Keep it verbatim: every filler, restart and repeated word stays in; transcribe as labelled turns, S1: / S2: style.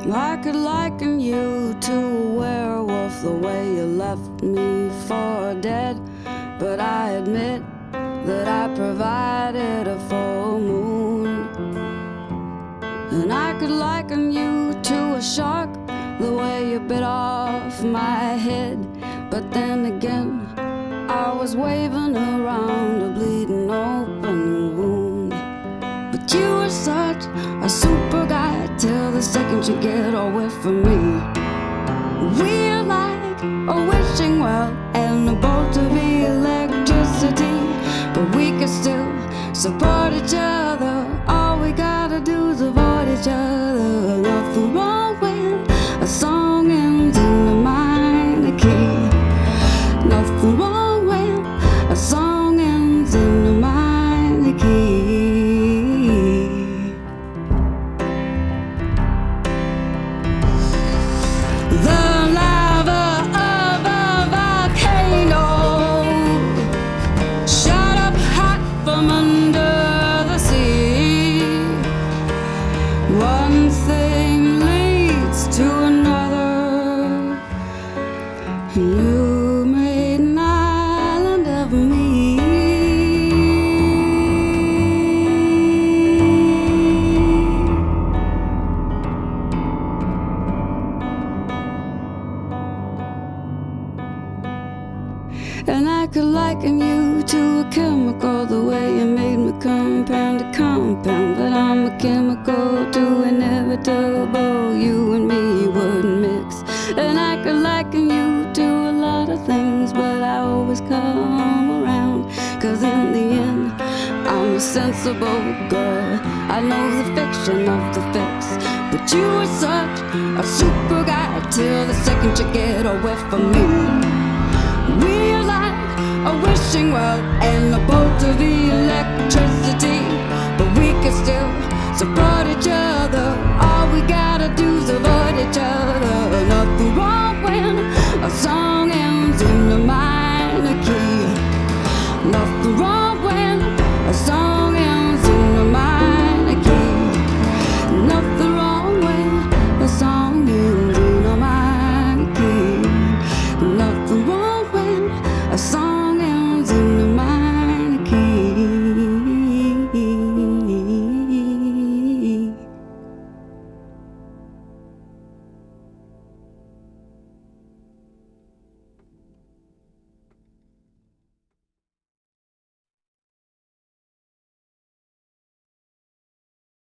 S1: I could liken you to a werewolf, the way you left me for dead. But I admit that I provided a full moon. And I could liken you to a shark, the way you bit off my head. But then again, I was waving around a bleeding open wound. But you were such a super guy till the second you get away from me. We're like a wishing well and a bolt of electricity, but we can still support each other. All we gotta do is avoid each other. Nothing wrong when a song ends in a minor key. Nothing wrong when a song ends in a minor key. The lava of a volcano shot up hot from under the sea. One thing leads to another. You made an island of me. And I could liken you to a chemical, the way you made me compound to compound. But I'm a chemical too inevitable, you and me wouldn't mix. And I could liken you to a lot of things, but I always come around. Cause in the end, I'm a sensible girl. I know the fiction of the fix. But you were such a super guy till the second you get away from me. We're like a wishing well and a bolt of electricity, but we can still support each other.